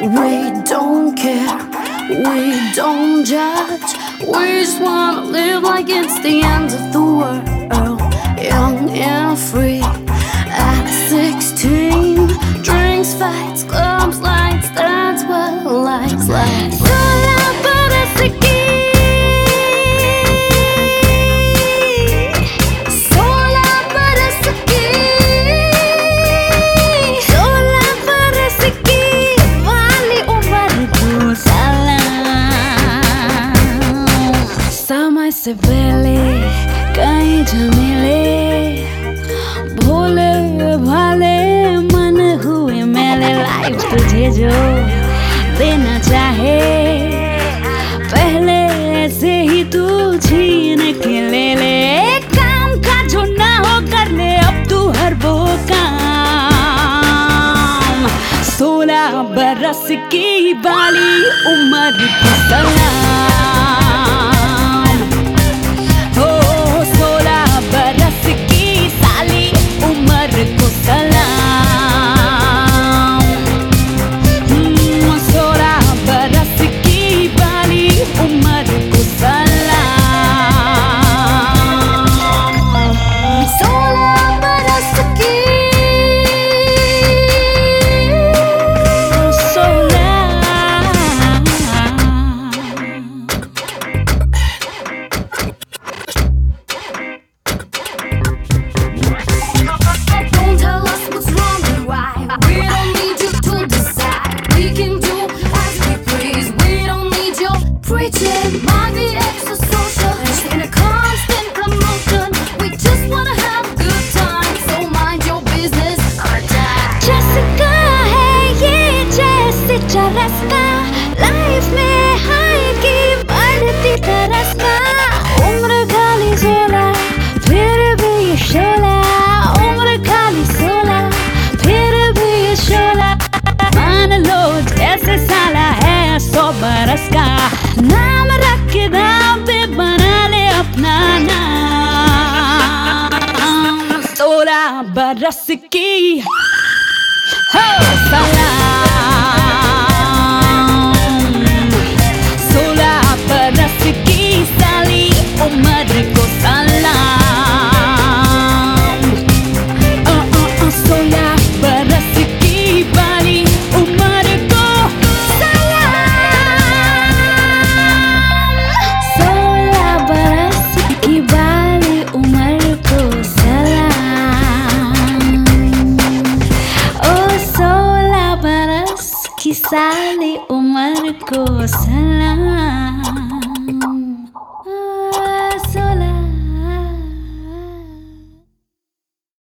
We don't care, we don't judge. We just wanna live like it's the end of the world. Young and free at 16. Drinks, fights, clubs, lights, that's what life's like. Sola para seguir. Sola para seguir. Sola para seguir. Vale umar ko salam. Samay se pehle kahin झमेले भोले भाले मन हुए मेले life तुझे जो देना चाहे पहले से ही तू छीन के ले ले काम का जो ना हो कर ले अब तू हर वो काम 16 बरस की बाली उम्र की सलाम हो 16 बरस की साली उम्र को सलाम 16 बरस की बाली उम्र को सलाम 16 बरस की 100 बरस का नाम रख के दाम पे बना ले अपना नाम 16 बरस की हो सलाम 16 बरस की साली उम्र को सलाम 16 बरस की बाली उम्र को साली उम्र को सलाम